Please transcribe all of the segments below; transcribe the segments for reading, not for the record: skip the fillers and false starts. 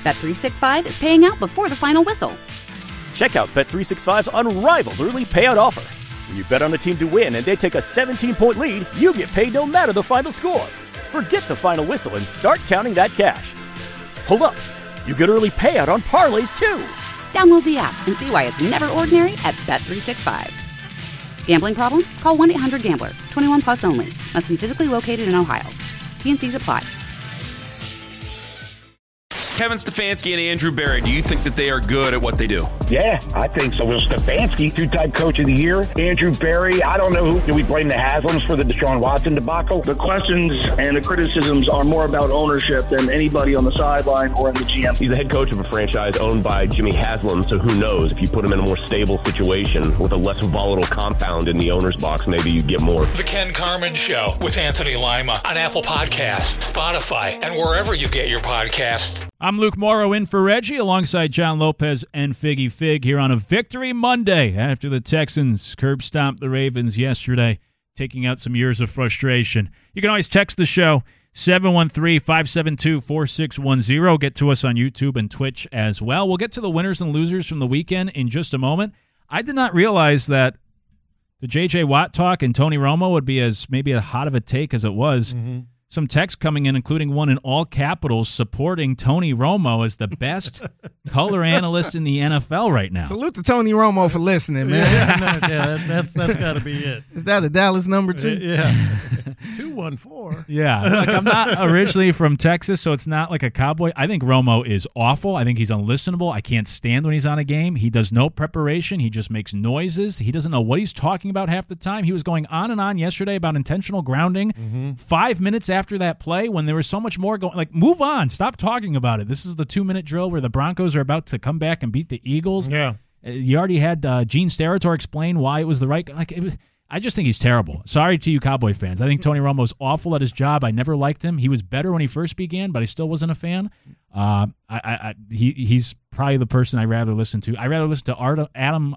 Bet365 is paying out before the final whistle. Check out Bet365's unrivaled early payout offer. When you bet on a team to win and they take a 17-point lead, you get paid no matter the final score. Forget the final whistle and start counting that cash. Hold up. You get early payout on parlays, too. Download the app and see why it's never ordinary at Bet365. Gambling problem? Call 1-800-GAMBLER. 21 plus only. Must be physically located in Ohio. T&Cs apply. Kevin Stefanski and Andrew Berry, do you think that they are good at what they do? Yeah, I think so. Well, Stefanski, two-time coach of the year. Andrew Berry, I don't know who. Do we blame the Haslams for the Deshaun Watson debacle? The questions and the criticisms are more about ownership than anybody on the sideline or in the GM. He's the head coach of a franchise owned by Jimmy Haslam, so who knows? If you put him in a more stable situation with a less volatile compound in the owner's box, maybe you get more. The Ken Carman Show with Anthony Lima on Apple Podcasts, Spotify, and wherever you get your podcasts. I'm Luke Morrow in for Reggie alongside John Lopez and Figgy Fig here on a Victory Monday after the Texans curb stomped the Ravens yesterday, taking out some years of frustration. You can always text the show, 713-572-4610. Get to us on YouTube and Twitch as well. We'll get to the winners and losers from the weekend in just a moment. I did not realize that the J.J. Watt talk and Tony Romo would be as hot of a take as it was. Mm-hmm. Some text coming in, including one in all capitals, supporting Tony Romo as the best color analyst in the NFL right now. Salute to Tony Romo for listening, man. That's got to be it. Is that a Dallas number 2? Yeah. 214. Yeah. Like, I'm not originally from Texas, so it's not like a cowboy. I think Romo is awful. I think he's unlistenable. I can't stand when he's on a game. He does no preparation. He just makes noises. He doesn't know what he's talking about half the time. He was going on and on yesterday about intentional grounding. 5 minutes after that play, when there was so much more going, like, move on. Stop talking about it. This is the 2-minute drill where the Broncos are about to come back and beat the Eagles. Yeah. You already had Gene Steratore explain why it was the right. I just think he's terrible. Sorry to you Cowboy fans. I think Tony Romo's awful at his job. I never liked him. He was better when he first began, but I still wasn't a fan. He's probably the person I'd rather listen to. I'd rather listen to Adam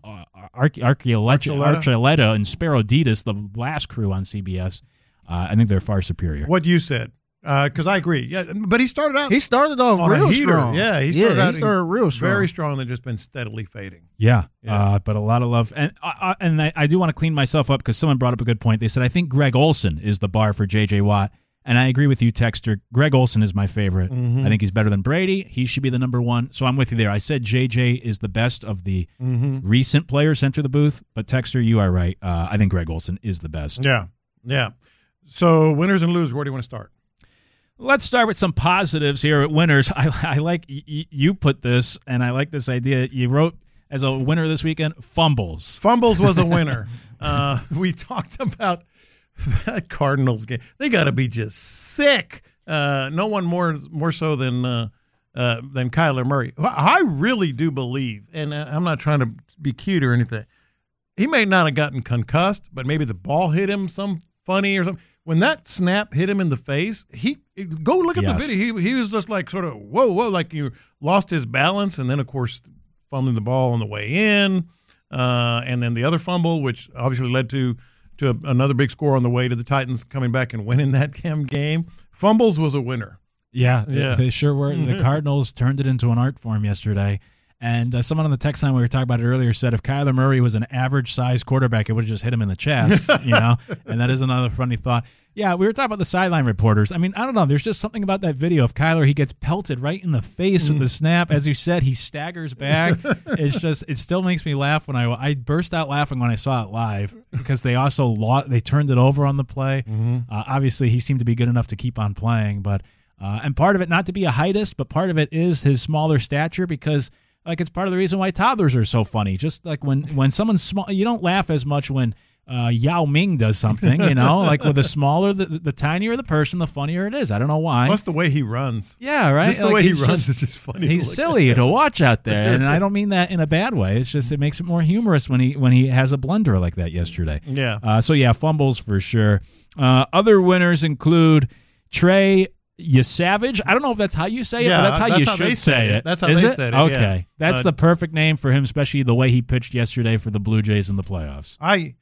Archuleta and Sparoditis, the last crew on CBS. I think they're far superior. What you said, because I agree. Yeah, but he started off real strong. Yeah, he started real strong, very strong, and just been steadily fading. Yeah. But a lot of love, and I do want to clean myself up because someone brought up a good point. They said I think Greg Olsen is the bar for J.J. Watt, and I agree with you, Texter. Greg Olsen is my favorite. I think he's better than Brady. He should be the number one. So I'm with you there. I said J.J. is the best of the recent players enter the booth, but Texter, you are right. I think Greg Olsen is the best. Yeah. So winners and losers, where do you want to start? Let's start with some positives here at winners. I like you put this, and I like this idea. You wrote as a winner this weekend, fumbles. Fumbles was a winner. We talked about that Cardinals game. They got to be just sick. No one more so than Kyler Murray. I really do believe, and I'm not trying to be cute or anything, he may not have gotten concussed, but maybe the ball hit him funny or something. When that snap hit him in the face, go look at the video. He was just like sort of whoa, like you lost his balance, and then of course fumbling the ball on the way in, and then the other fumble, which obviously led to another big score on the way to the Titans coming back and winning that game. Fumbles was a winner. Yeah. They sure were. The Cardinals turned it into an art form yesterday. And someone on the text line we were talking about it earlier said if Kyler Murray was an average-sized quarterback, it would have just hit him in the chest, And that is another funny thought. Yeah, we were talking about the sideline reporters. I mean, I don't know. There's just something about that video of Kyler. He gets pelted right in the face with the snap. As you said, he staggers back. It still makes me laugh when I burst out laughing when I saw it live because they also they turned it over on the play. Obviously, he seemed to be good enough to keep on playing, but and part of it, not to be a heightist, but part of it is his smaller stature because – like it's part of the reason why toddlers are so funny. Just like when someone's small, you don't laugh as much when Yao Ming does something, Like with the smaller, the tinier the person, the funnier it is. I don't know why. Plus the way he runs. Yeah, right. Just the way he runs is just funny. He's silly to watch out there, and I don't mean that in a bad way. It's just it makes it more humorous when he has a blunder like that yesterday. Yeah. So fumbles for sure. Other winners include Trey Yesavage. I don't know if that's how you say it, but that's how you should say it. That's how they said it. Okay. Yeah. That's the perfect name for him, especially the way he pitched yesterday for the Blue Jays in the playoffs.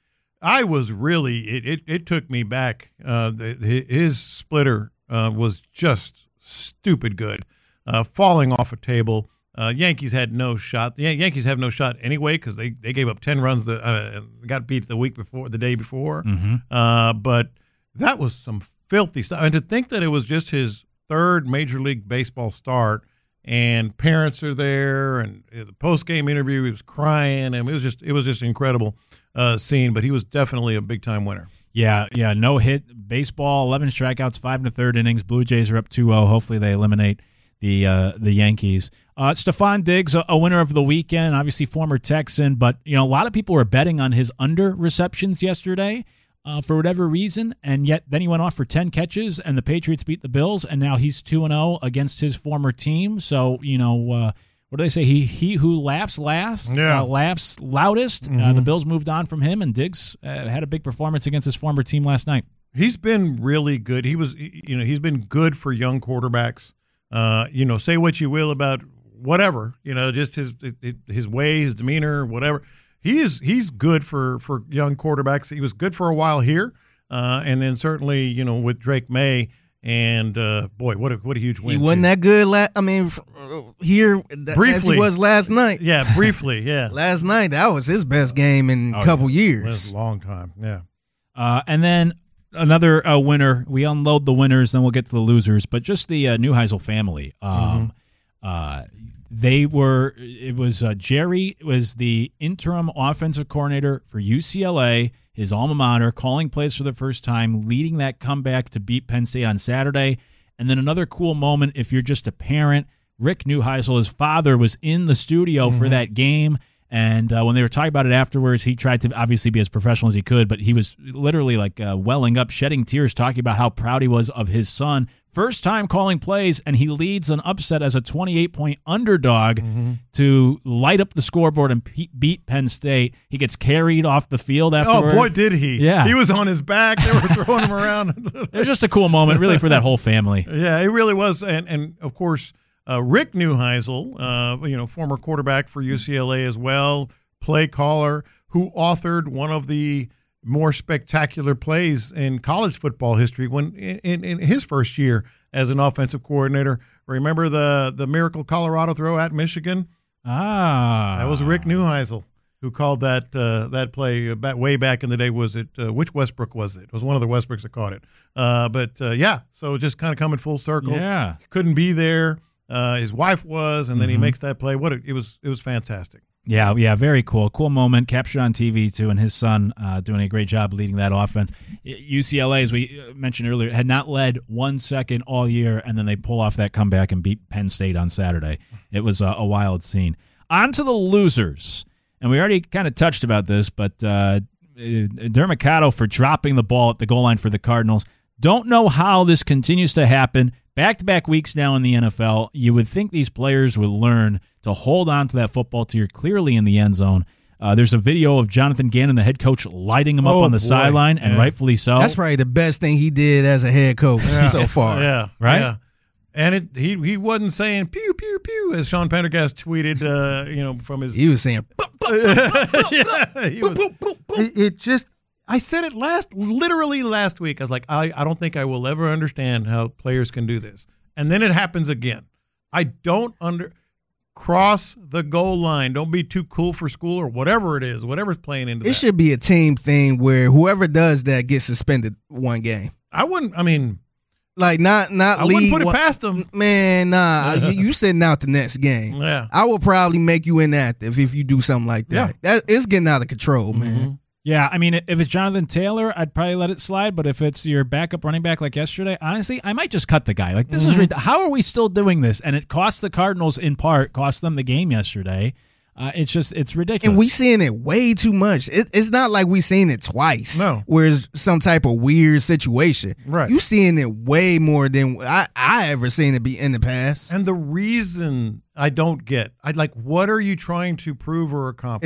I was really it took me back. His splitter was just stupid good. falling off a table. Yankees had no shot. The Yankees have no shot anyway because they gave up 10 runs. Got beat the day before. But that was some filthy stuff. And to think that it was just his third Major League Baseball start, and parents are there, and the post-game interview, he was crying, and it was just an incredible scene. But he was definitely a big-time winner. Yeah, no hit. Baseball, 11 strikeouts, 5 1/3 innings. Blue Jays are up 2-0. Hopefully they eliminate the Yankees. Stephon Diggs, a winner of the weekend, obviously former Texan, but a lot of people were betting on his under receptions yesterday for whatever reason, and yet then he went off for 10 catches, and the Patriots beat the Bills, and now he's 2-0 against his former team. So, what do they say? He who laughs last, laughs loudest. The Bills moved on from him, and Diggs had a big performance against his former team last night. He's been really good. He's been good for young quarterbacks. Say what you will about whatever, just his way, his demeanor, whatever. He's good for young quarterbacks. He was good for a while here, and then certainly with Drake May. And boy, what a huge win! He wasn't that good. Here briefly as he was last night. Yeah, briefly. Yeah, last night that was his best game in a couple years. That's a long time. Yeah. And then another winner. We unload the winners, then we'll get to the losers. But just the Neuheisel family. Jerry was the interim offensive coordinator for UCLA, his alma mater, calling plays for the first time, leading that comeback to beat Penn State on Saturday. And then another cool moment, if you're just a parent, Rick Neuheisel, his father, was in the studio for that game. And when they were talking about it afterwards, he tried to obviously be as professional as he could, but he was literally welling up, shedding tears, talking about how proud he was of his son. First time calling plays, and he leads an upset as a 28-point underdog to light up the scoreboard and beat Penn State. He gets carried off the field afterwards. Oh, boy, did he. Yeah. He was on his back. They were throwing him around. It was just a cool moment, really, for that whole family. Yeah, it really was. And of course, Rick Neuheisel, former quarterback for UCLA as well, play caller, who authored one of the more spectacular plays in college football history when in his first year as an offensive coordinator. Remember the Miracle Colorado throw at Michigan? That was Rick Neuheisel who called that play way back in the day. Was it which Westbrook was it? It was one of the Westbrooks that caught it. So just kind of coming full circle. Yeah, couldn't be there. His wife was, and then he makes that play. It was fantastic. Yeah, very cool. Cool moment, captured on TV, too, and his son doing a great job leading that offense. UCLA, as we mentioned earlier, had not led 1 second all year, and then they pull off that comeback and beat Penn State on Saturday. It was a wild scene. On to the losers, and we already kind of touched about this, but Dermicado for dropping the ball at the goal line for the Cardinals. Don't know how this continues to happen. Back-to-back weeks now in the NFL, you would think these players would learn to hold on to that football till you're clearly in the end zone. There's a video of Jonathan Gannon, the head coach, lighting him up on the sideline, and rightfully so. That's probably the best thing he did as a head coach so far. Yeah, right? Yeah. And he wasn't saying pew, pew, pew, as Sean Pendergast tweeted, from his... He was saying... It just... I said it literally last week. I was like, I don't think I will ever understand how players can do this. And then it happens again. I don't cross the goal line. Don't be too cool for school or whatever it is, whatever's playing into that. It should be a team thing where whoever does that gets suspended one game. I wouldn't league. I wouldn't put it past them. Man, nah. You sitting out the next game. Yeah. I will probably make you inactive if you do something like that. Yeah. It's getting out of control, man. Yeah, I mean, if it's Jonathan Taylor, I'd probably let it slide. But if it's your backup running back like yesterday, honestly, I might just cut the guy. Like, this is how are we still doing this? And it cost the Cardinals, in part, cost them the game yesterday. It's ridiculous. And we seeing it way too much. It's not like we seen it twice. No. Where it's some type of weird situation. Right. You seeing it way more than I ever seen it be in the past. And the reason I don't get. I'd like, what are you trying to prove or accomplish?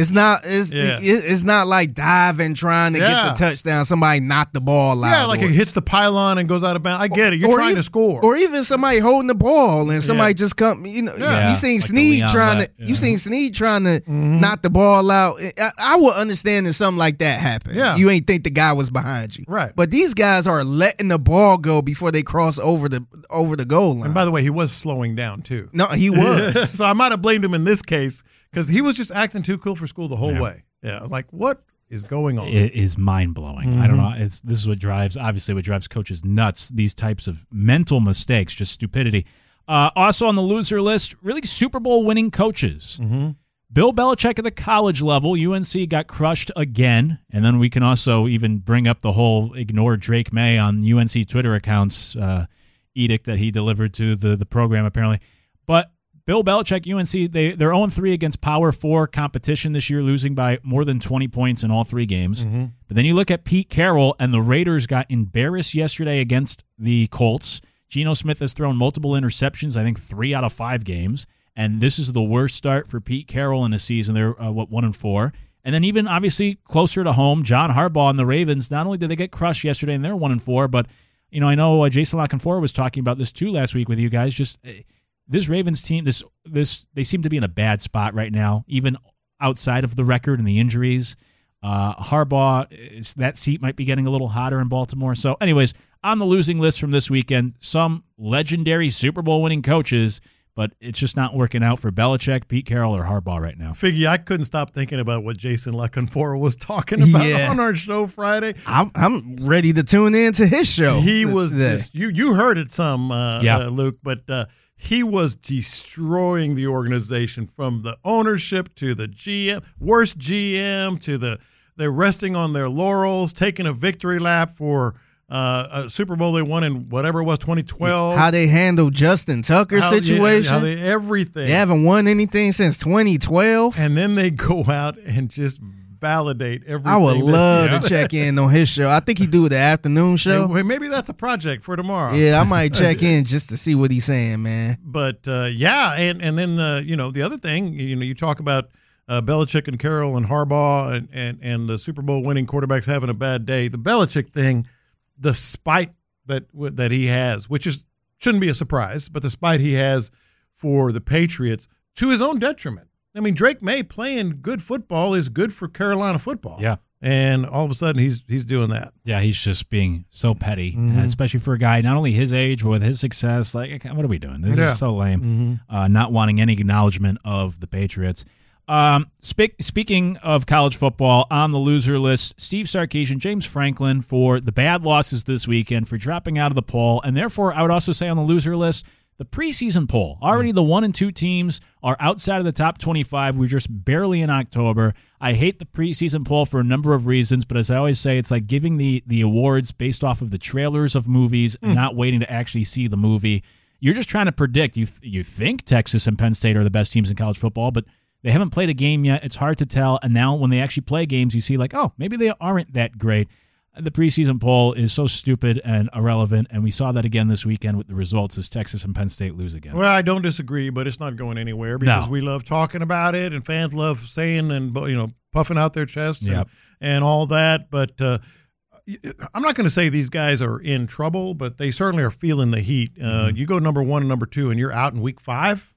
It's not like diving trying to get the touchdown. Somebody knocked the ball out. Yeah, like it hits the pylon and goes out of bounds. I get it. You're trying to score. Or even somebody holding the ball and somebody just come. You seen Snead trying to. You seen Snead trying to knock the ball out. I would understand if something like that happened. Yeah. You ain't think the guy was behind you. Right. But these guys are letting the ball go before they cross over the goal line. And by the way, he was slowing down too. No, he was. So I might have blamed him in this case because he was just acting too cool for school the whole way. Yeah, like what is going on? It is mind blowing. I don't know. This is what drives coaches nuts. These types of mental mistakes, just stupidity. Also on the loser list, really Super Bowl winning coaches. Bill Belichick at the college level, UNC got crushed again. And then we can also even bring up the whole ignore Drake May on UNC Twitter accounts edict that he delivered to the program apparently. But Bill Belichick, UNC, they're 0-3 against Power 4 competition this year, losing by more than 20 points in all 3 games. But then you look at Pete Carroll, and the Raiders got embarrassed yesterday against the Colts. Geno Smith has thrown multiple interceptions, I think 3 out of 5 games. And this is the worst start for Pete Carroll in a season. They're 1-4. And then even obviously closer to home, John Harbaugh and the Ravens, not only did they get crushed yesterday and they're 1-4, but I know Jason LaConfora was talking about this too last week with you guys. Just this Ravens team, they seem to be in a bad spot right now, even outside of the record and the injuries. Harbaugh, that seat might be getting a little hotter in Baltimore. So anyways, on the losing list from this weekend, some legendary Super Bowl winning coaches, but it's just not working out for Belichick, Pete Carroll, or Harbaugh right now. Figgy, I couldn't stop thinking about what Jason LaConfora was talking about on our show Friday. I'm ready to tune in to his show. He was you heard it some, Luke, but he was destroying the organization from the ownership to the GM, worst GM to they're resting on their laurels, taking a victory lap for a Super Bowl they won in whatever it was, 2012. How they handled Justin Tucker's situation. Everything. They haven't won anything since 2012. And then they go out and just validate everything. I would love to check in on his show. I think he do the afternoon show. Maybe that's a project for tomorrow. Yeah, I might check in just to see what he's saying, man. But and then the other thing, you talk about Belichick and Carroll and Harbaugh and the Super Bowl winning quarterbacks having a bad day. The Belichick thing, the spite that he has, which shouldn't be a surprise, but the spite he has for the Patriots to his own detriment. I mean, Drake May playing good football is good for Carolina football. Yeah. And all of a sudden he's doing that. Yeah, he's just being so petty, especially for a guy not only his age, but with his success. Like, what are we doing? This is so lame. Not wanting any acknowledgement of the Patriots. Speaking of college football, on the loser list, Steve Sarkisian, James Franklin for the bad losses this weekend, for dropping out of the poll, and therefore I would also say on the loser list, the preseason poll. Already the 1 and 2 teams are outside of the top 25. We're just barely in October. I hate the preseason poll for a number of reasons, but as I always say, it's like giving the awards based off of the trailers of movies and not waiting to actually see the movie. You're just trying to predict. You think Texas and Penn State are the best teams in college football, but they haven't played a game yet. It's hard to tell. And now when they actually play games, you see like, oh, maybe they aren't that great. The preseason poll is so stupid and irrelevant, and we saw that again this weekend with the results as Texas and Penn State lose again. Well, I don't disagree, but it's not going anywhere because we love talking about it, and fans love saying and puffing out their chests and all that. But I'm not going to say these guys are in trouble, but they certainly are feeling the heat. You go number 1 and number 2, and you're out in week 5.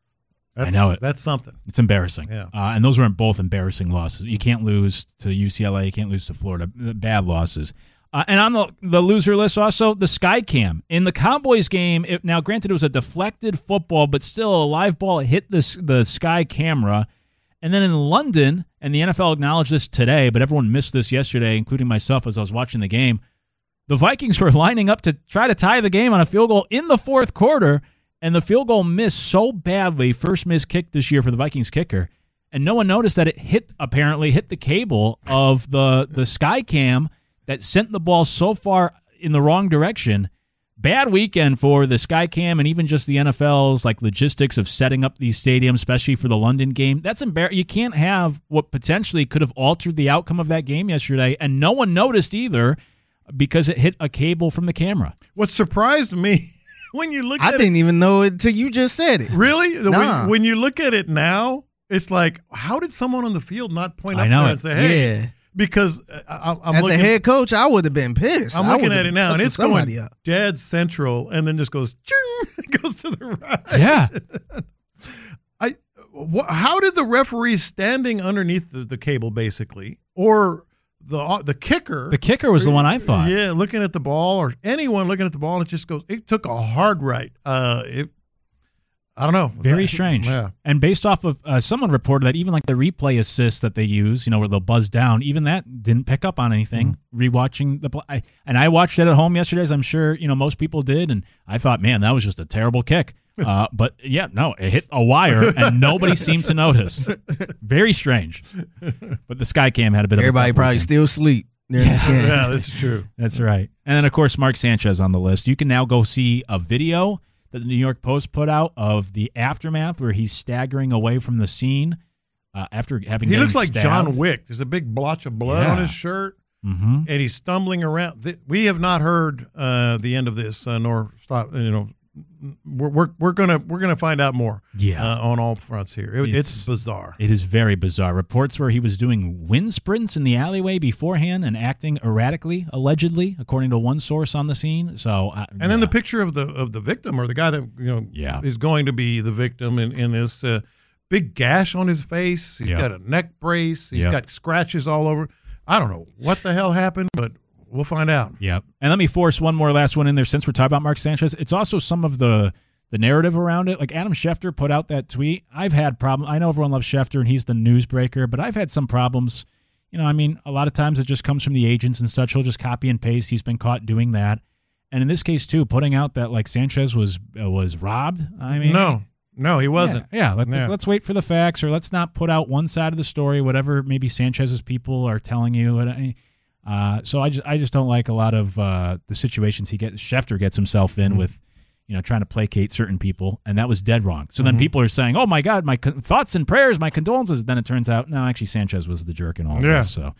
I know it. That's something. It's embarrassing. Yeah. And those weren't both embarrassing losses. You can't lose to UCLA. You can't lose to Florida. Bad losses. And on the loser list also, the Sky Cam. In the Cowboys game, now granted it was a deflected football, but still a live ball hit the Sky camera. And then in London, and the NFL acknowledged this today, but everyone missed this yesterday, including myself as I was watching the game, the Vikings were lining up to try to tie the game on a field goal in the fourth quarter. And the field goal missed so badly, first missed kick this year for the Vikings kicker, and no one noticed that it apparently hit the cable of the Sky Cam that sent the ball so far in the wrong direction. Bad weekend for the Sky Cam and even just the NFL's like logistics of setting up these stadiums, especially for the London game. That's embarrassing. You can't have what potentially could have altered the outcome of that game yesterday, and no one noticed either because it hit a cable from the camera. What surprised me when you look at I didn't even know it until you just said it. Really? Nah. When you look at it now, it's like, how did someone on the field not point up there and say, hey? Yeah. Because I'm as looking, a head coach, I would have been pissed. I'm looking at it now, and it's going up. dead central, and then just goes, it goes to the right. Yeah. How did the referee standing underneath the cable, basically, or the kicker? The kicker was the one I thought. Yeah, looking at the ball, or anyone looking at the ball, it just goes. It took a hard right. I don't know. Very strange. Yeah. And based off of someone reported that even like the replay assist that they use, where they'll buzz down, even that didn't pick up on anything. Rewatching the play, and I watched it at home yesterday, as I'm sure most people did, and I thought, man, that was just a terrible kick. But yeah, no, it hit a wire, and nobody seemed to notice. Very strange. But the Skycam had a bit of everybody probably still asleep. Yeah, this is true. That's right. And then of course Mark Sanchez on the list. You can now go see a video that the New York Post put out of the aftermath where he's staggering away from the scene after having. He looks like stabbed. John Wick. There's a big blotch of blood on his shirt, and he's stumbling around. We have not heard the end of this, nor stop. We're gonna find out more. On all fronts here. It's bizarre. It is very bizarre. Reports where he was doing wind sprints in the alleyway beforehand and acting erratically, allegedly, according to one source on the scene. So, and then the picture of the victim, or the guy that is going to be the victim in this big gash on his face. He's got a neck brace. He's got scratches all over. I don't know what the hell happened, but we'll find out. Yep. And let me force one more last one in there since we're talking about Mark Sanchez. It's also some of the narrative around it. Like Adam Schefter put out that tweet. I've had problems. I know everyone loves Schefter and he's the newsbreaker, but I've had some problems. A lot of times it just comes from the agents and such. He'll just copy and paste. He's been caught doing that. And in this case, too, putting out that like Sanchez was robbed. I mean, no, he wasn't. Yeah. Let's wait for the facts, or let's not put out one side of the story, whatever maybe Sanchez's people are telling you. So I just don't like a lot of the situations Schefter gets himself in with, trying to placate certain people, and that was dead wrong. So then people are saying, "Oh my God, my thoughts and prayers, my condolences." Then it turns out, no, actually Sanchez was the jerk in all this. So,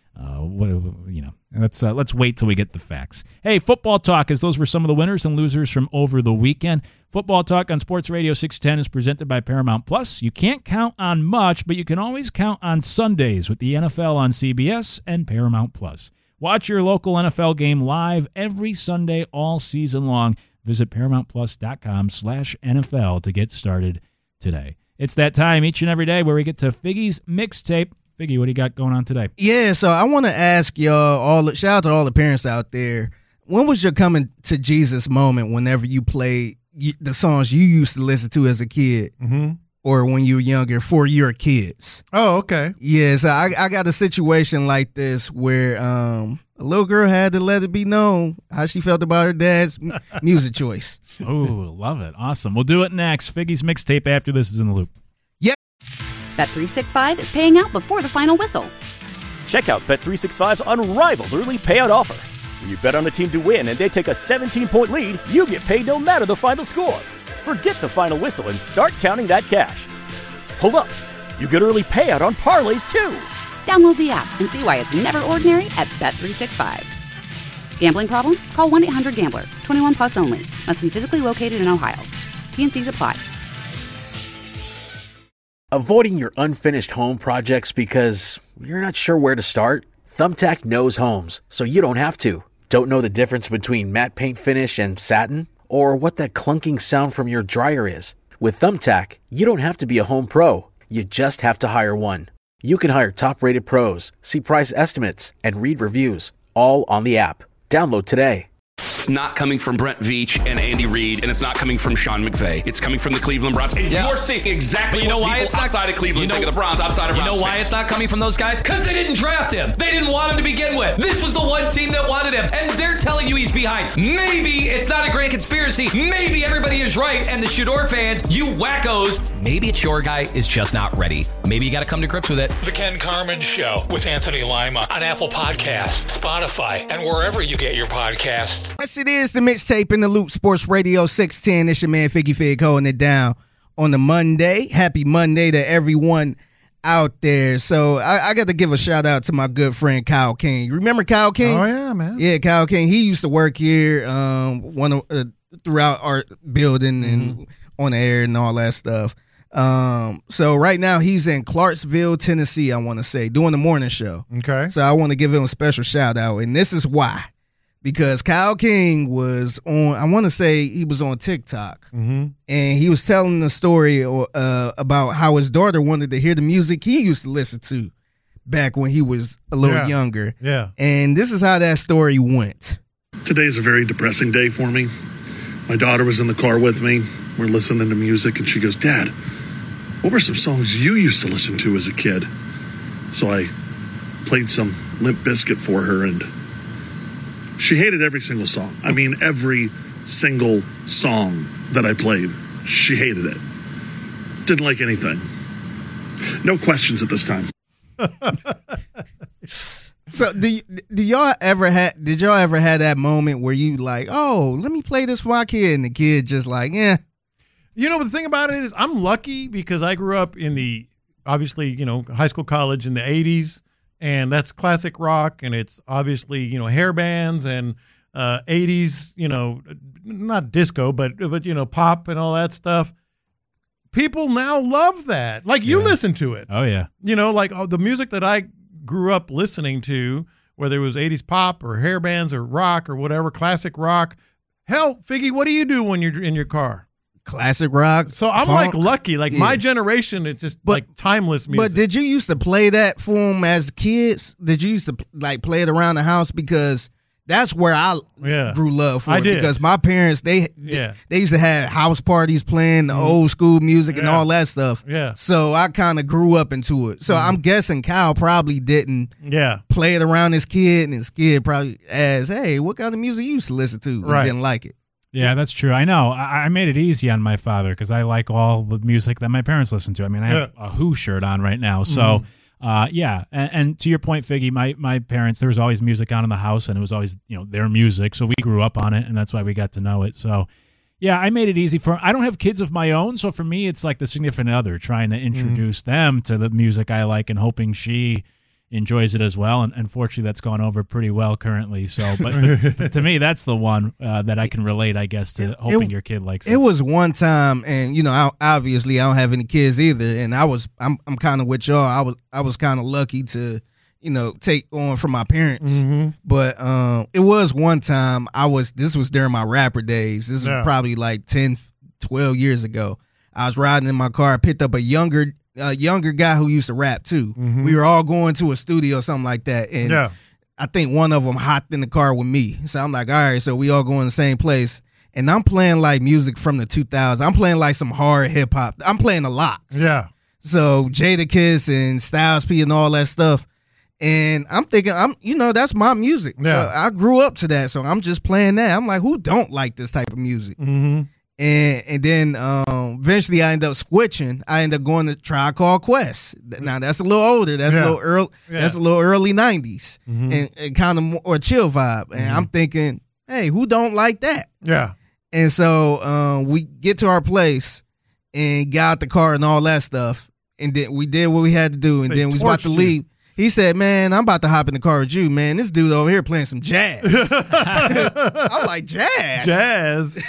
let's wait till we get the facts. Hey, football talk, as those were some of the winners and losers from over the weekend. Football talk on Sports Radio 610 is presented by Paramount Plus. You can't count on much, but you can always count on Sundays with the NFL on CBS and Paramount Plus. Watch your local NFL game live every Sunday all season long. Visit ParamountPlus.com/NFL to get started today. It's that time each and every day where we get to Figgy's Mixtape. Figgy, what do you got going on today? Yeah, so I want to ask y'all, shout out to all the parents out there. When was your coming to Jesus moment whenever you played the songs you used to listen to as a kid? Or when you were younger for your kids? Oh, okay. Yeah, so I got a situation like this where a little girl had to let it be known how she felt about her dad's music choice. Oh, love it. Awesome. We'll do it next. Figgy's Mixtape after this is in the loop. Yep. Bet365 is paying out before the final whistle. Check out Bet365's unrivaled early payout offer. When you bet on a team to win and they take a 17-point lead, you get paid no matter the final score. Forget the final whistle and start counting that cash. Hold up. You get early payout on parlays, too. Download the app and see why it's never ordinary at Bet365. Gambling problem? Call 1-800-GAMBLER. 21 plus only. Must be physically located in Ohio. T&Cs apply. Avoiding your unfinished home projects because you're not sure where to start? Thumbtack knows homes, so you don't have to. Don't know the difference between matte paint finish and satin? Or what that clunking sound from your dryer is? With Thumbtack, you don't have to be a home pro. You just have to hire one. You can hire top-rated pros, see price estimates, and read reviews, all on the app. Download today. It's not coming from Brent Veach and Andy Reid, and it's not coming from Sean McVay. It's coming from the Cleveland Browns. And you're seeing exactly what people outside of Cleveland think of the Browns, outside of Browns. You know why it's not coming from those guys? Because they didn't draft him. They didn't want him to begin with. This was the one team that wanted him, and they're telling you he's behind. Maybe it's not a grand conspiracy. Maybe everybody is right, and the Shador fans, you wackos, maybe it's your guy is just not ready. Maybe you got to come to grips with it. The Ken Carman Show with Anthony Lima on Apple Podcasts, Spotify, and wherever you get your podcasts. Yes, it is the Mixtape in the Loop, Sports Radio 610. It's your man Figgy Fig holding it down on the Monday. Happy Monday to everyone out there. So I got to give a shout out to my good friend Kyle King. You remember Kyle King? Oh yeah, man. Yeah, Kyle King. He used to work here. One of throughout our building and on the air and all that stuff. So right now he's in Clarksville, Tennessee, I want to say, doing the morning show. Okay. So I want to give him a special shout out. And this is why. Because Kyle King was on, I want to say he was on TikTok. And he was telling the story about how his daughter wanted to hear the music he used to listen to back when he was a little younger. Yeah. And this is how that story went. Today's a very depressing day for me. My daughter was in the car with me. We're listening to music, and she goes, "Dad, what were some songs you used to listen to as a kid?" So I played some Limp Bizkit for her, and she hated every single song. I mean, every single song that I played, she hated it. Didn't like anything. No questions at this time. So did y'all ever have that moment where you like, oh, let me play this for my kid, and the kid just like, yeah. You know, the thing about it is I'm lucky because I grew up in the, obviously, you know, high school, college in the 80s, and that's classic rock, and it's obviously, you know, hair bands and 80s, you know, not disco, but you know, pop and all that stuff. People now love that. Like, you listen to it. Oh, yeah. You know, like the music that I grew up listening to, whether it was 80s pop or hair bands or rock or whatever, classic rock. Hell, Figgy, what do you do when you're in your car? Classic rock. So I'm like lucky. Like my generation, it's just like timeless music. But did you used to play that for them as kids? Did you used to like play it around the house? Because that's where I grew love for it. Because my parents, they used to have house parties playing the old school music and all that stuff. Yeah. So I kind of grew up into it. So I'm guessing Kyle probably didn't play it around his kid, and his kid probably asked, "Hey, what kind of music you used to listen to?" And didn't like it. Yeah, that's true. I know. I made it easy on my father because I like all the music that my parents listen to. I mean, I have a Who shirt on right now. So, and to your point, Figgy, my parents, there was always music on in the house, and it was always, you know, their music. So we grew up on it, and that's why we got to know it. So, yeah, I made it easy for. I don't have kids of my own, so for me, it's like the significant other trying to introduce them to the music I like and hoping she enjoys it as well, and unfortunately that's gone over pretty well currently. So, but to me, that's the one that I can relate, I guess, to hoping your kid likes it. It was one time, and you know, obviously I don't have any kids either, and I'm kind of with y'all. I was kind of lucky to, you know, take on from my parents, but it was one time this was during my rapper days. This was probably like 10, 12 years ago. I was riding in my car, picked up a younger guy who used to rap too. We were all going to a studio or something like that, and I think one of them hopped in the car with me. So I'm like, all right, so we all going the same place, and I'm playing like music from the 2000s. I'm playing like some hard hip hop. I'm playing the Locks. Yeah. So Jadakiss and Styles P and all that stuff, and I'm thinking, that's my music. Yeah. So I grew up to that, so I'm just playing that. I'm like, who don't like this type of music? And then eventually I ended up switching. I ended up going to Tribe Called Quest. Now that's a little older. That's a little early. That's a little early 90s and kind of more chill vibe. And I'm thinking, hey, who don't like that? Yeah. And so we get to our place and got out the car and all that stuff. And then we did what we had to do. And then we was about to leave. He said, "Man, I'm about to hop in the car with you, man. This dude over here playing some jazz." I'm like, jazz? Jazz?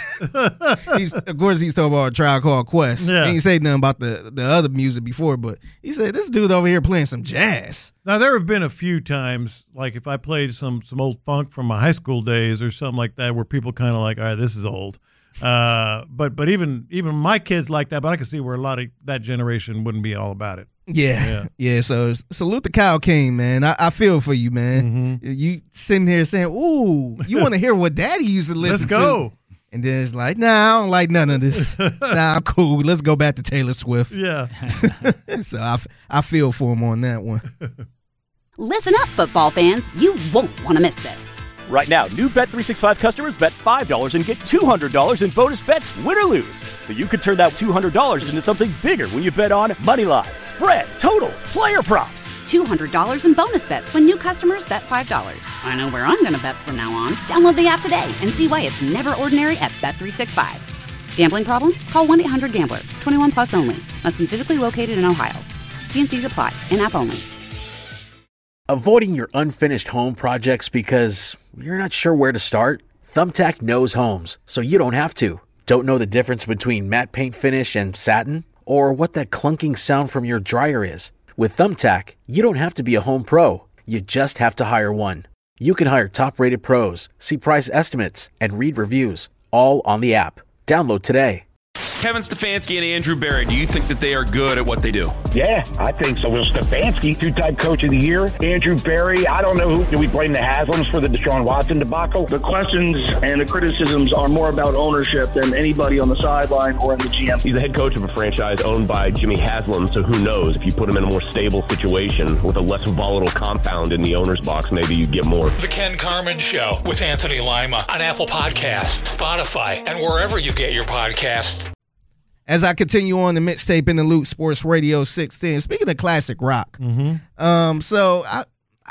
Of course, he's talking about a Tribe Called Quest. Yeah. He ain't say nothing about the other music before, but he said, this dude over here playing some jazz. Now, there have been a few times, like if I played some old funk from my high school days or something like that, where people kind of like, all right, this is old. But even my kids like that, but I can see where a lot of that generation wouldn't be all about it. Yeah. So salute to Kyle King, man. I feel for you, man. You sitting here saying, "Ooh, you want to hear what Daddy used to listen to?" Let's go. And then it's like, "Nah, I don't like none of this. Nah, I'm cool. Let's go back to Taylor Swift." Yeah. So I feel for him on that one. Listen up, football fans. You won't want to miss this. Right now, new Bet365 customers bet $5 and get $200 in bonus bets, win or lose. So you could turn that $200 into something bigger when you bet on moneyline, spread, totals, player props. $200 in bonus bets when new customers bet $5. I know where I'm going to bet from now on. Download the app today and see why it's never ordinary at Bet365. Gambling problem? Call 1-800-GAMBLER. 21 plus only. Must be physically located in Ohio. T&Cs apply. In-app only. Avoiding your unfinished home projects because you're not sure where to start? Thumbtack knows homes, so you don't have to. Don't know the difference between matte paint finish and satin? Or what that clunking sound from your dryer is? With Thumbtack, you don't have to be a home pro. You just have to hire one. You can hire top-rated pros, see price estimates, and read reviews, all on the app. Download today. Kevin Stefanski and Andrew Berry, do you think that they are good at what they do? Yeah, I think so. Will Stefanski, two-time coach of the year. Andrew Berry, I don't know who. Do we blame the Haslams for the Deshaun Watson debacle? The questions and the criticisms are more about ownership than anybody on the sideline or in the GM. He's the head coach of a franchise owned by Jimmy Haslam, so who knows? If you put him in a more stable situation with a less volatile compound in the owner's box, maybe you'd get more. The Ken Carman Show with Anthony Lima on Apple Podcasts, Spotify, and wherever you get your podcasts. As I continue on the mixtape in the Loop Sports Radio 610, speaking of classic rock, so I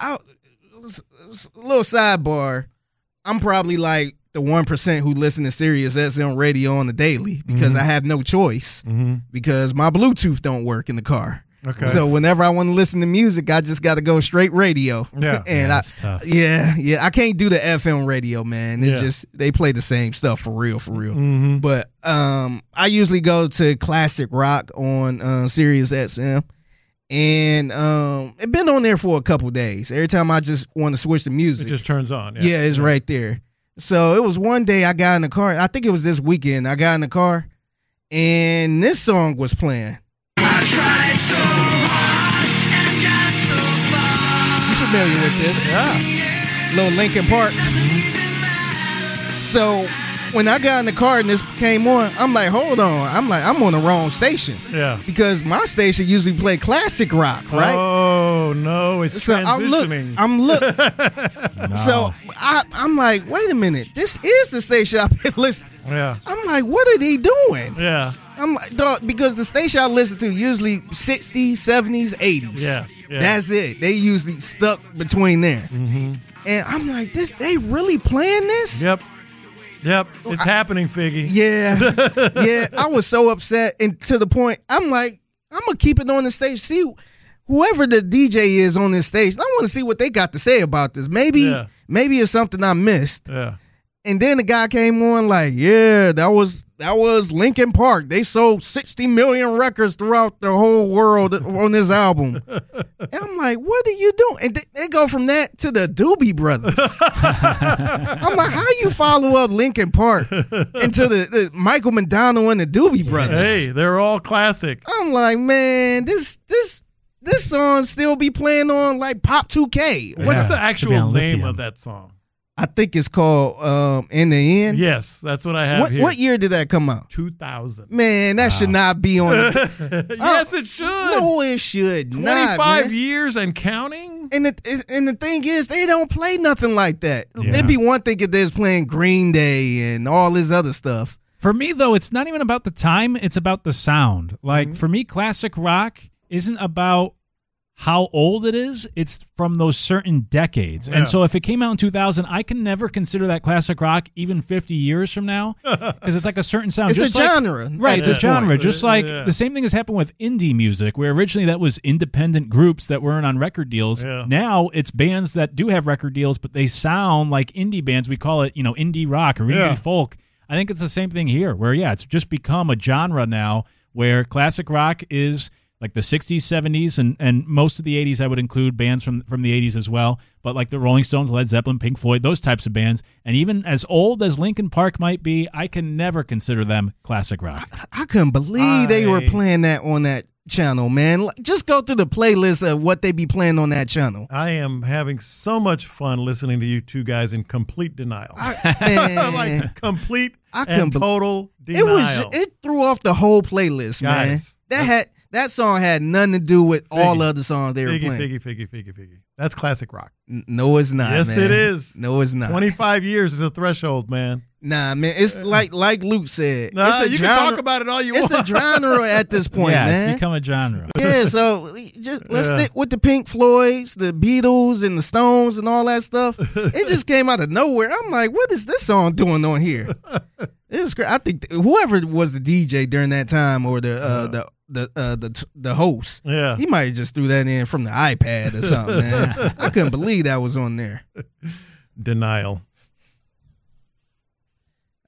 little sidebar, I'm probably like the 1% who listen to Sirius XM radio on the daily because I have no choice because my Bluetooth don't work in the car. Okay. So whenever I want to listen to music, I just got to go straight radio. Yeah. And that's tough. Yeah. I can't do the FM radio, man. It just they play the same stuff for real. But I usually go to classic rock on Sirius XM. And it's been on there for a couple days. Every time I just want to switch the music, it just turns on. Yeah, it's right there. So it was one day I got in the car. I think it was this weekend. I got in the car, and this song was playing. I tried so hard and got so far. You familiar with this? Yeah. Little Linkin Park. So when I got in the car and this came on, I'm like, hold on. I'm on the wrong station. Yeah. Because my station usually play classic rock, right? Oh, no. It's transitioning. No. So I'm like, wait a minute. This is the station I've been listening. Yeah. I'm like, what are they doing? Yeah. I'm like, dog, because the station I listen to usually 60s, 70s, 80s. Yeah. That's it. They usually stuck between there. Mm-hmm. And I'm like, they really playing this? Yep. It's happening, Figgy. Yeah. Yeah. I was so upset. And to the point, I'm like, I'm going to keep it on the stage. See, whoever the DJ is on this stage, I want to see what they got to say about this. Maybe it's something I missed. Yeah. And then the guy came on like, yeah, that was Linkin Park. They sold 60 million records throughout the whole world on this album. And I'm like, what are you doing? And they go from that to the Doobie Brothers. I'm like, how you follow up Linkin Park into the Michael McDonald and the Doobie Brothers? Hey, they're all classic. I'm like, man, this song still be playing on like Pop 2K. What's the actual name of that song? I think it's called In the End. Yes, that's what I have here. What year did that come out? 2000. Man, that should not be on. Yes, it should. No, it should 25 not. 25 years and counting. And the thing is, they don't play nothing like that. Yeah. It'd be one thing if they was playing Green Day and all this other stuff. For me, though, it's not even about the time. It's about the sound. Like, for me, classic rock isn't about how old it is. It's from those certain decades. Yeah. And so if it came out in 2000, I can never consider that classic rock even 50 years from now because it's like a certain sound. It's just a like, genre. Right, it's a genre. Point. Just like the same thing has happened with indie music, where originally that was independent groups that weren't on record deals. Yeah. Now it's bands that do have record deals, but they sound like indie bands. We call it, indie rock or indie folk. I think it's the same thing here, where, it's just become a genre now where classic rock is like the 60s, 70s, and most of the 80s. I would include bands from the 80s as well, but like the Rolling Stones, Led Zeppelin, Pink Floyd, those types of bands. And even as old as Linkin Park might be, I can never consider them classic rock. I couldn't believe they were playing that on that channel, man. Just go through the playlist of what they be playing on that channel. I am having so much fun listening to you two guys in complete denial. Like complete and total denial. It threw off the whole playlist, Guys, man. That song had nothing to do with all the other songs they were playing. Figgy. That's classic rock. No, it's not. Yes, man. it is. No, it's not. 25 years is a threshold, man. Nah, man. It's like Luke said. Nah, it's you can talk about it all you want. It's a genre at this point, man. It's become a genre. Yeah, so let's stick with the Pink Floyds, the Beatles, and the Stones, and all that stuff. It just came out of nowhere. I'm like, what is this song doing on here? It was great. I think whoever was the DJ during that time or the host, he might have just threw that in from the iPad or something, man. I couldn't believe that was on there. Denial.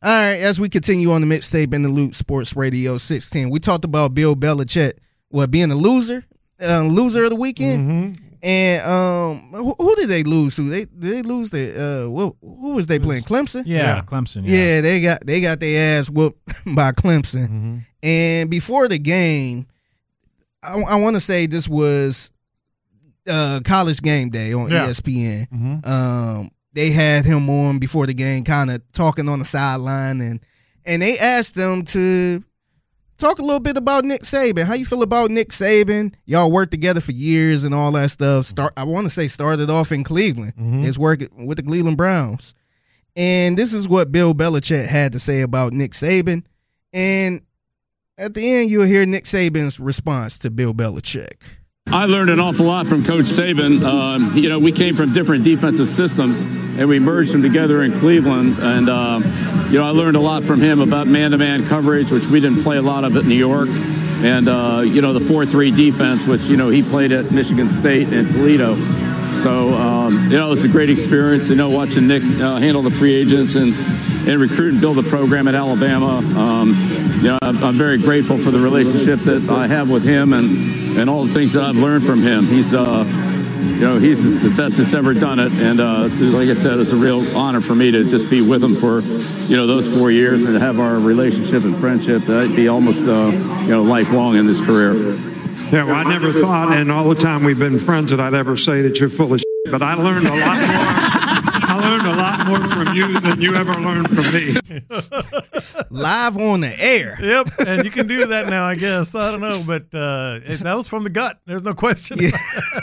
All right, as we continue on the mixtape in the Loop Sports Radio 610, we talked about Bill Belichick, being a loser of the weekend. And who did they lose to? They lose who was they playing? Clemson? Yeah, Clemson. Yeah, they got their ass whooped by Clemson. And before the game, I want to say this was College Game Day on ESPN. They had him on before the game, kind of talking on the sideline, and they asked him to talk a little bit about Nick Saban. How you feel about Nick Saban? Y'all worked together for years and all that stuff. I want to say started off in Cleveland. His work with the Cleveland Browns. And this is what Bill Belichick had to say about Nick Saban. And at the end, you'll hear Nick Saban's response to Bill Belichick. I learned an awful lot from Coach Saban. We came from different defensive systems, and we merged them together in Cleveland. And, I learned a lot from him about man-to-man coverage, which we didn't play a lot of at New York. And, the 4-3 defense, which, he played at Michigan State and Toledo. So, it was a great experience, watching Nick handle the free agents and recruit and build the program at Alabama. I'm very grateful for the relationship that I have with him and all the things that I've learned from him. He's the best that's ever done it. And like I said, it's a real honor for me to just be with him for, those 4 years and to have our relationship and friendship that'd be almost, lifelong in this career. Yeah, well, I never thought in all the time we've been friends that I'd ever say that you're full of shit, but I learned a lot more. I learned a lot more from you than you ever learned from me. Live on the air. Yep, and you can do that now, I guess. I don't know, but that was from the gut. There's no question. Yeah.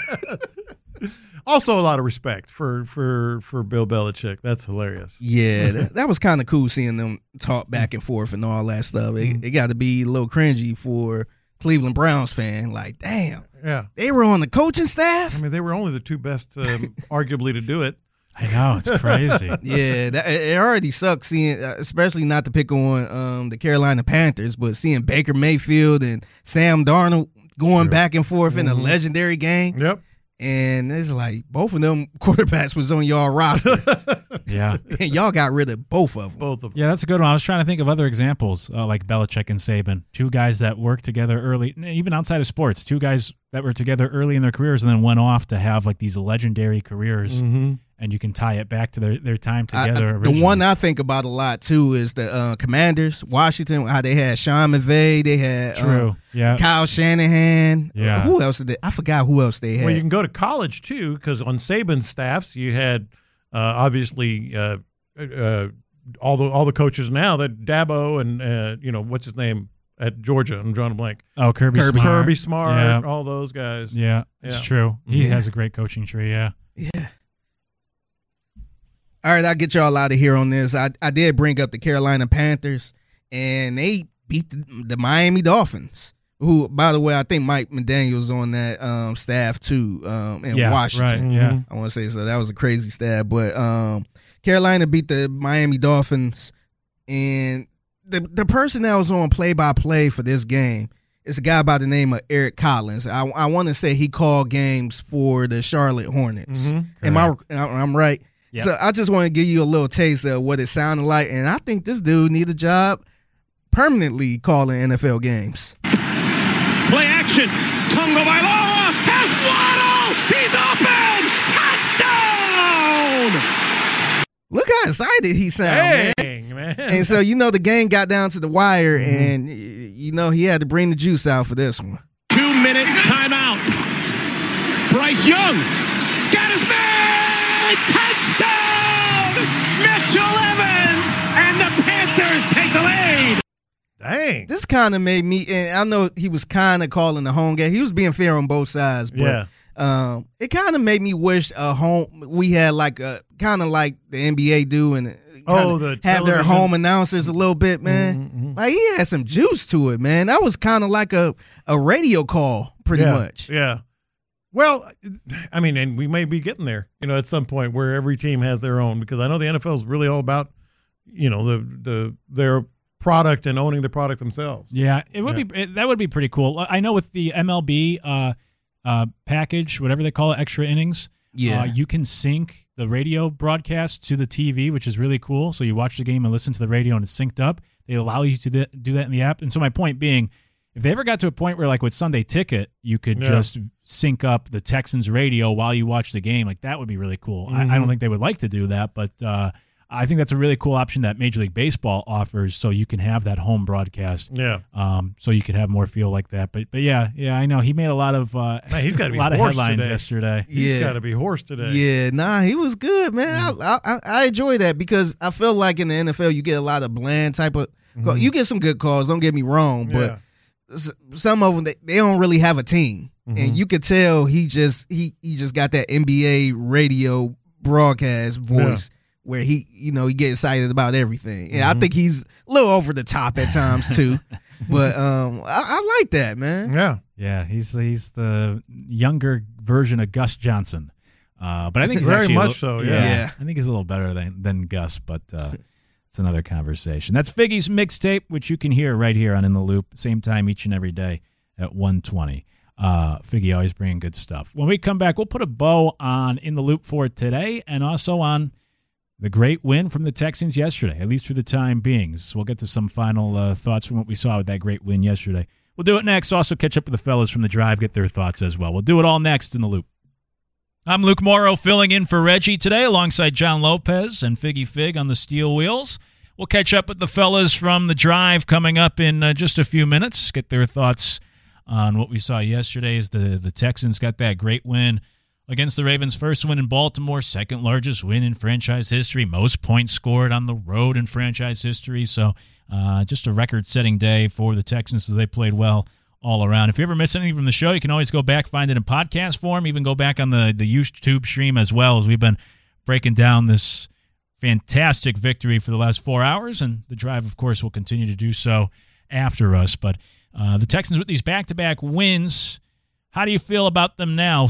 Also, a lot of respect for Bill Belichick. That's hilarious. Yeah, that was kind of cool seeing them talk back and forth and all that stuff. It got to be a little cringy for Cleveland Browns fan. Like, damn. Yeah. They were on the coaching staff? I mean, they were only the two best, arguably, to do it. I know, it's crazy. Yeah, it already sucks seeing, especially not to pick on the Carolina Panthers, but seeing Baker Mayfield and Sam Darnold going back and forth in a legendary game. Yep. And it's like both of them quarterbacks was on y'all roster. Yeah. And y'all got rid of both of them. Both of them. Yeah, that's a good one. I was trying to think of other examples like Belichick and Saban, two guys that worked together early, even outside of sports, two guys that were together early in their careers and then went off to have like these legendary careers. And you can tie it back to their time together. The one I think about a lot, too, is the Commanders, Washington, how they had Sean McVay, they had Kyle Shanahan. Yeah. Who else did they? I forgot who else they had. Well, you can go to college, too, because on Saban's staffs, you had, obviously, all the coaches now, that Dabo and, what's his name at Georgia? I'm drawing a blank. Oh, Kirby Smart. Kirby Smart, all those guys. Yeah, it's true. He has a great coaching tree, Yeah. All right, I'll get y'all out of here on this. I did bring up the Carolina Panthers, and they beat the Miami Dolphins, who, by the way, I think Mike McDaniel's on that staff, too, in Washington. Right, yeah. I want to say so. That was a crazy staff. But Carolina beat the Miami Dolphins, and the person that was on play-by-play for this game is a guy by the name of Eric Collins. I want to say he called games for the Charlotte Hornets. I'm right? Yep. So I just want to give you a little taste of what it sounded like, and I think this dude need a job permanently calling NFL games. Play action. Tungo Bailoa has Waddle. He's open. Touchdown. Look how excited he sounds, man. And so, the game got down to the wire, and, he had to bring the juice out for this one. 2 minutes timeout. Bryce Young got his man. Touchdown! Mitchell Evans and the Panthers take the lead. Dang. This kind of made me, and I know he was kind of calling the home game. He was being fair on both sides, but it kind of made me wish we had like a kind of like the NBA do and have their home announcers a little bit, man. Like he had some juice to it, man. That was kind of like a radio call, pretty much. Yeah. Well, I mean, and we may be getting there, at some point where every team has their own, because I know the NFL is really all about, their product and owning the product themselves. Yeah, it would be that would be pretty cool. I know with the MLB package, whatever they call it, extra innings, you can sync the radio broadcast to the TV, which is really cool. So you watch the game and listen to the radio, and it's synced up. They allow you to do that in the app. And so my point being, if they ever got to a point where, like with Sunday Ticket, you could just sync up the Texans radio while you watch the game, like that would be really cool. Mm-hmm. I don't think they would like to do that, but I think that's a really cool option that Major League Baseball offers, so you can have that home broadcast. Yeah. So you could have more feel like that. But yeah, I know he made a lot of he's got to be a lot of hoarse headlines today. yesterday. He's got to be hoarse today. Yeah, nah, he was good, man. I enjoy that because I feel like in the NFL you get a lot of bland type of. You get some good calls. Don't get me wrong, but some of them they don't really have a team, and you could tell he just got that NBA radio broadcast voice. Yeah. Where he get excited about everything. And I think he's a little over the top at times too. But I like that, man. Yeah. Yeah, he's the younger version of Gus Johnson. But I think he's very actually much so, yeah. I think he's a little better than Gus, but it's another conversation. That's Figgy's mixtape, which you can hear right here on In the Loop, same time each and every day at 1:20. Figgy always bringing good stuff. When we come back, we'll put a bow on In the Loop for today and also on the great win from the Texans yesterday, at least for the time being. So we'll get to some final thoughts from what we saw with that great win yesterday. We'll do it next. Also catch up with the fellas from the drive, get their thoughts as well. We'll do it all next in The Loop. I'm Luke Morrow filling in for Reggie today alongside John Lopez and Figgy Fig on the steel wheels. We'll catch up with the fellas from the drive coming up in just a few minutes, get their thoughts on what we saw yesterday as the Texans got that great win against the Ravens. First win in Baltimore, second largest win in franchise history, most points scored on the road in franchise history. So just a record-setting day for the Texans, so they played well all around. If you ever miss anything from the show, you can always go back, find it in podcast form, even go back on the YouTube stream as well, as we've been breaking down this fantastic victory for the last 4 hours, and the drive, of course, will continue to do so after us. But the Texans with these back-to-back wins, how do you feel about them now?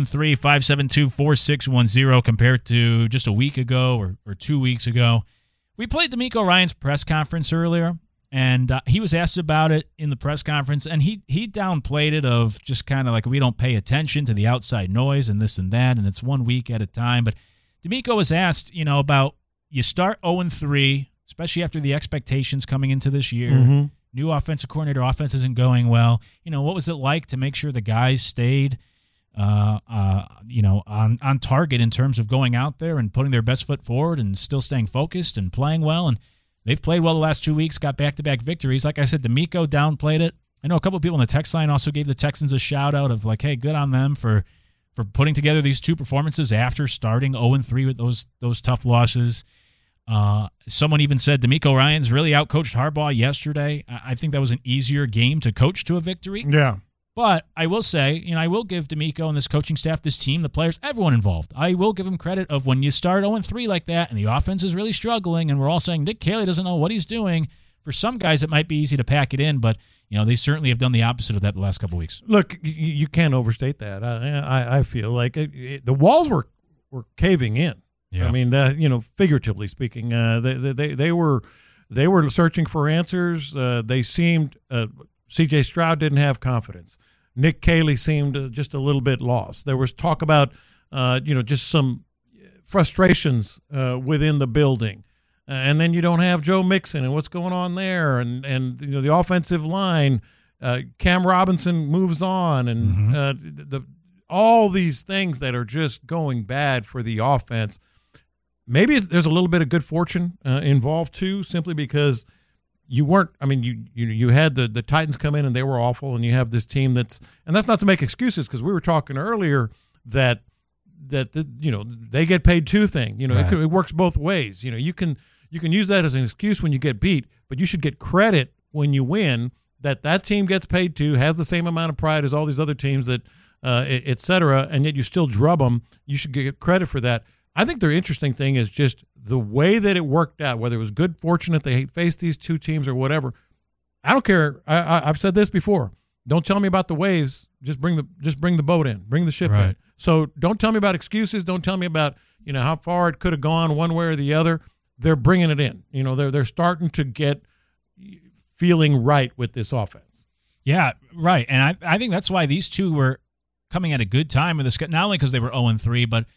713-572-4610 compared to just a week ago or 2 weeks ago. We played DeMeco Ryans' press conference earlier, and he was asked about it in the press conference, and he downplayed it of just kind of like we don't pay attention to the outside noise and this and that, and it's 1 week at a time. But DeMeco was asked, about you start 0-3, especially after the expectations coming into this year. Mm-hmm. New offensive coordinator, offense isn't going well. What was it like to make sure the guys stayed, on target in terms of going out there and putting their best foot forward and still staying focused and playing well? And they've played well the last 2 weeks, got back-to-back victories. Like I said, DeMeco downplayed it. I know a couple of people on the text line also gave the Texans a shout-out of like, hey, good on them for putting together these two performances after starting 0-3 with those tough losses. Someone even said DeMeco Ryans really outcoached Harbaugh yesterday. I think that was an easier game to coach to a victory. Yeah. But I will say, I will give DeMeco and this coaching staff, this team, the players, everyone involved, I will give them credit of when you start 0-3 like that and the offense is really struggling and we're all saying Nick Caley doesn't know what he's doing. For some guys, it might be easy to pack it in, but they certainly have done the opposite of that the last couple of weeks. Look, you can't overstate that. I feel like the walls were caving in. Yeah. I mean, figuratively speaking, they were searching for answers. They seemed C.J. Stroud didn't have confidence. Nick Caley seemed just a little bit lost. There was talk about just some frustrations within the building, and then you don't have Joe Mixon and what's going on there, and the offensive line. Cam Robinson moves on, and all these things that are just going bad for the offense. Maybe there's a little bit of good fortune involved too, simply because you weren't. I mean, you had the Titans come in and they were awful, and you have this team that's not to make excuses, because we were talking earlier that they get paid too thing. Right. It works both ways. You can use that as an excuse when you get beat, but you should get credit when you win. That team gets paid too, has the same amount of pride as all these other teams that, et cetera, and yet you still drub them. You should get credit for that. I think the interesting thing is just the way that it worked out, whether it was good fortune that they faced these two teams or whatever. I don't care. I've said this before. Don't tell me about the waves. Just bring the boat in. Bring the ship in. So don't tell me about excuses. Don't tell me about how far it could have gone one way or the other. They're bringing it in. They're starting to get feeling right with this offense. Yeah, right. And I think that's why these two were coming at a good time with this. Not only because they were 0-3, but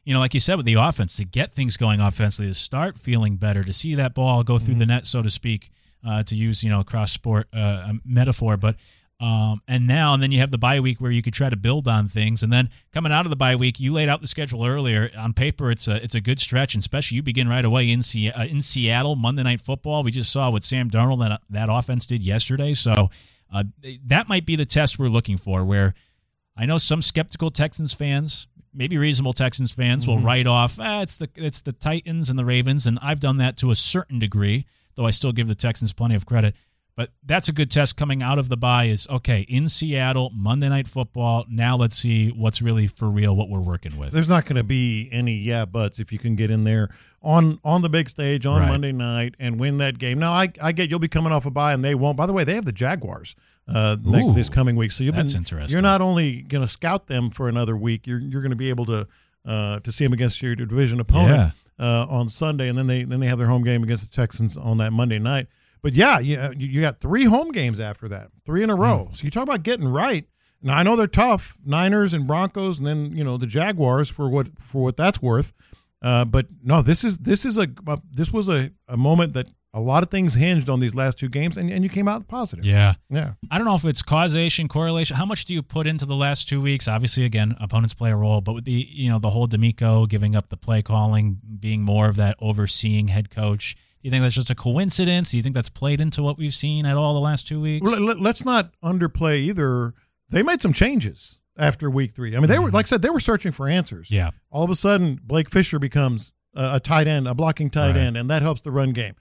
like you said with the offense, to get things going offensively, to start feeling better, to see that ball go through the net, so to speak, to use, cross sport metaphor. But and then you have the bye week where you could try to build on things. And then coming out of the bye week, you laid out the schedule earlier. On paper, it's a good stretch, and especially you begin right away in Seattle, Monday Night Football. We just saw what Sam Darnold that offense did yesterday. So that might be the test we're looking for, where I know some skeptical Texans fans, maybe reasonable Texans fans, will write off, it's the Titans and the Ravens, and I've done that to a certain degree, though I still give the Texans plenty of credit. But that's a good test coming out of the bye is, okay, in Seattle, Monday Night Football, now let's see what's really for real, what we're working with. There's not going to be any buts if you can get in there on the big stage on Monday night and win that game. Now, I get you'll be coming off a bye, and they won't. By the way, they have the Jaguars this coming week. So that's interesting. You're not only going to scout them for another week, you're going to be able to see them against your division opponent on Sunday, and then they have their home game against the Texans on that Monday night. But, you got 3 home games after that, 3 in a row. So you talk about getting right. Now, I know they're tough, Niners and Broncos, and then, the Jaguars for what that's worth. But, no, this was a moment that a lot of things hinged on these last 2 games, and you came out positive. Yeah. Yeah. I don't know if it's causation, correlation. How much do you put into the last 2 weeks? Obviously, again, opponents play a role, but with the whole D'Amico giving up the play calling, being more of that overseeing head coach, do you think that's just a coincidence? Do you think that's played into what we've seen at all the last 2 weeks? Let's not underplay either. They made some changes after week 3. I mean, they were, like I said, they were searching for answers. Yeah. All of a sudden, Blake Fisher becomes a tight end, a blocking tight end, and that helps the run game.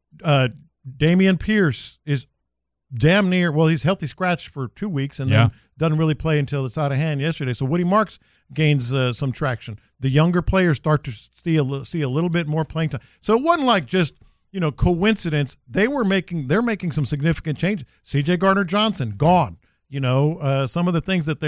Damian Pierce is damn near, he's healthy scratch for 2 weeks and then doesn't really play until it's out of hand yesterday. So Woody Marks gains some traction. The younger players start to see a little bit more playing time. So it wasn't like just, coincidence. They're making some significant changes. C.J. Gardner-Johnson gone. Some of the things that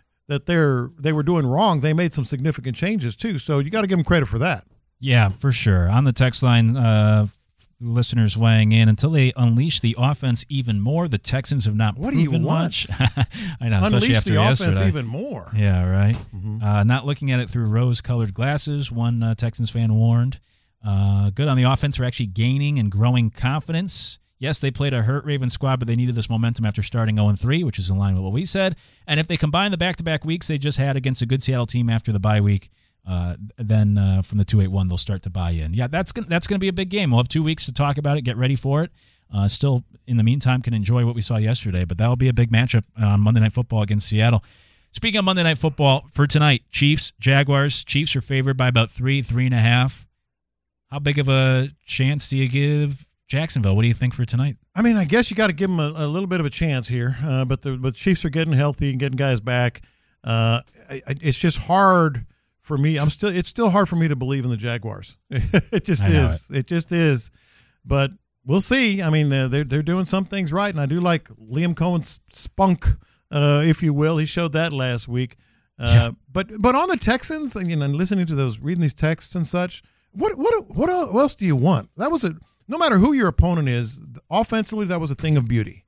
they were doing wrong, they made some significant changes too. So you got to give them credit for that. Yeah, for sure. On the text line, listeners weighing in, until they unleash the offense even more, the Texans have not proven much. I know, unleash especially after the yesterday. Offense even more. Yeah, right. Not looking at it through rose-colored glasses, one Texans fan warned. Good on the offense for actually gaining and growing confidence. Yes, they played a hurt Ravens squad, but they needed this momentum after starting 0-3, which is in line with what we said. And if they combine the back-to-back weeks they just had against a good Seattle team after the bye week, then from the 2-8-1, they'll start to buy in. Yeah, that's going to be a big game. We'll have 2 weeks to talk about it, get ready for it. Still, in the meantime, can enjoy what we saw yesterday, but that'll be a big matchup on Monday Night Football against Seattle. Speaking of Monday Night Football, for tonight, Chiefs, Jaguars. Chiefs are favored by about 3.5. How big of a chance do you give Jacksonville? What do you think for tonight? I mean, I guess you got to give them a little bit of a chance here, but the Chiefs are getting healthy and getting guys back. It's just hard for me. It's still hard for me to believe in the Jaguars. It just is. It just is. But we'll see. I mean, they're doing some things right, and I do like Liam Cohen's spunk, if you will. He showed that last week. But on the Texans, and listening to those, reading these texts and such, what else do you want? That was no matter who your opponent is, offensively, that was a thing of beauty.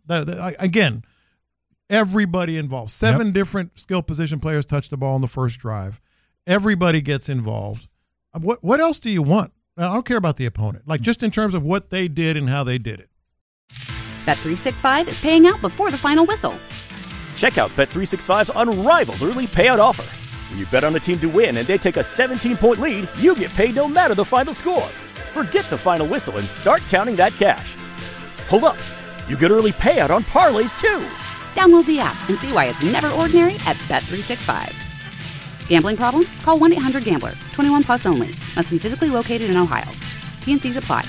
Again, everybody involved. 7 different skill position players touched the ball on the first drive. Everybody gets involved. What else do you want? I don't care about the opponent. Like, just in terms of what they did and how they did it. Bet365 is paying out before the final whistle. Check out Bet365's unrivaled early payout offer. When you bet on a team to win and they take a 17-point lead, you get paid no matter the final score. Forget the final whistle and start counting that cash. Hold up. You get early payout on parlays, too. Download the app and see why it's never ordinary at Bet365. Gambling problem? Call 1-800-GAMBLER. 21 plus only. Must be physically located in Ohio. T&Cs apply.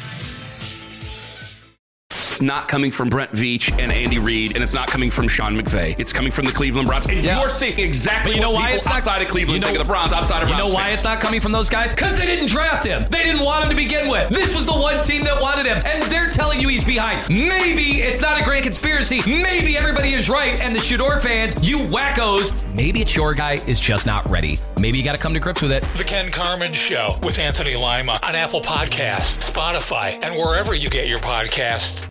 It's not coming from Brett Veach and Andy Reid, and it's not coming from Sean McVay. It's coming from the Cleveland Browns. And you're seeing exactly what people outside of Cleveland think of the Browns, outside of Browns. You know why it's not coming from those guys? Because they didn't draft him. They didn't want him to begin with. This was the one team that wanted him, and they're telling you he's behind. Maybe it's not a grand conspiracy. Maybe everybody is right, and the Shador fans, you wackos, maybe it's your guy is just not ready. Maybe you got to come to grips with it. The Ken Carman Show with Anthony Lima on Apple Podcasts, Spotify, and wherever you get your podcasts.